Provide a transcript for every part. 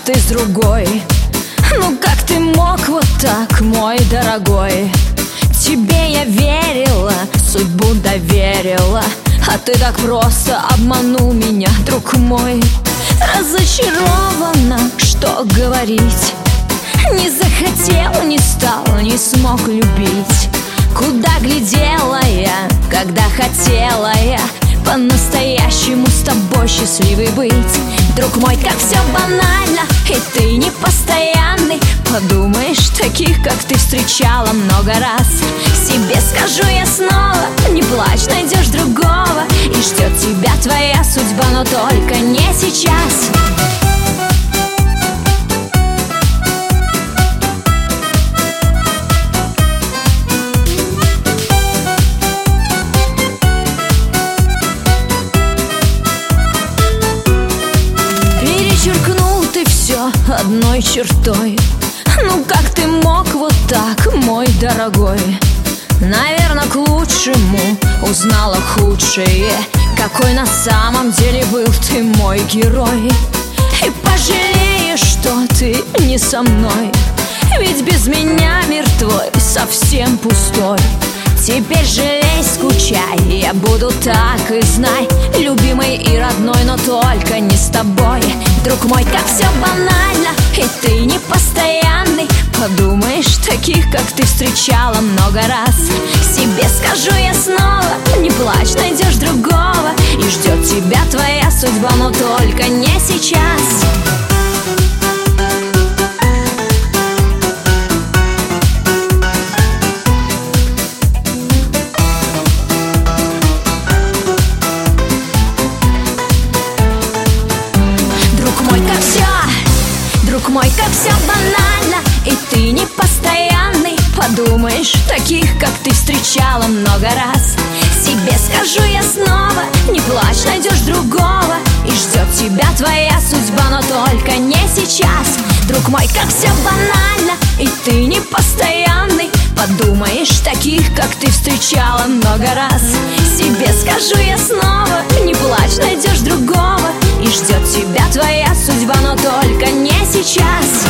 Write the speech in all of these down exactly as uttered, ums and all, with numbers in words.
ты с другой. Ну как ты мог вот так, мой дорогой? Тебе я верила, судьбу доверила, а ты так просто обманул меня, друг мой. Разочарована, что говорить, не захотел, не стал, не смог любить. Куда глядела я, когда хотела я по-настоящему с тобой счастливой быть? Друг мой, как все банально, и ты не постоянный. Подумаешь, таких, как ты, встречала много раз. Себе скажу я снова, не плачь, найдешь другого, и ждет тебя твоя судьба, но только не сейчас. Перечеркнул ты все одной чертой. Ну как ты мог вот так, мой дорогой? Наверное, к лучшему узнала худшее, какой на самом деле был ты мой герой. И пожалеешь, что ты не со мной, ведь без меня мир твой совсем пустой. Теперь жалей, скучай, я буду так и знай, любимый и родной, но только не с тобой. Друг мой, как все банально, и ты не постоянный. Подумаешь, таких, как ты, встречала много раз. Себе скажу я снова, не плачь, найдешь другого, и ждет тебя твоя судьба, но только не сейчас. Друг мой, как все банально, и ты не постоянный. Подумаешь, таких, как ты, встречала много раз. Себе скажу я снова, не плачь, найдешь другого, и ждет тебя твоя судьба, но только не сейчас. Друг мой, как все банально, и ты не постоянный. Подумаешь, таких, как ты, встречала много раз. Себе скажу я снова, не плачь, найдешь другого, и ждет тебя твоя судьба, но только не сейчас.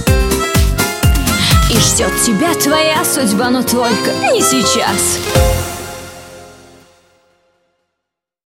И ждет тебя твоя судьба, но только не сейчас.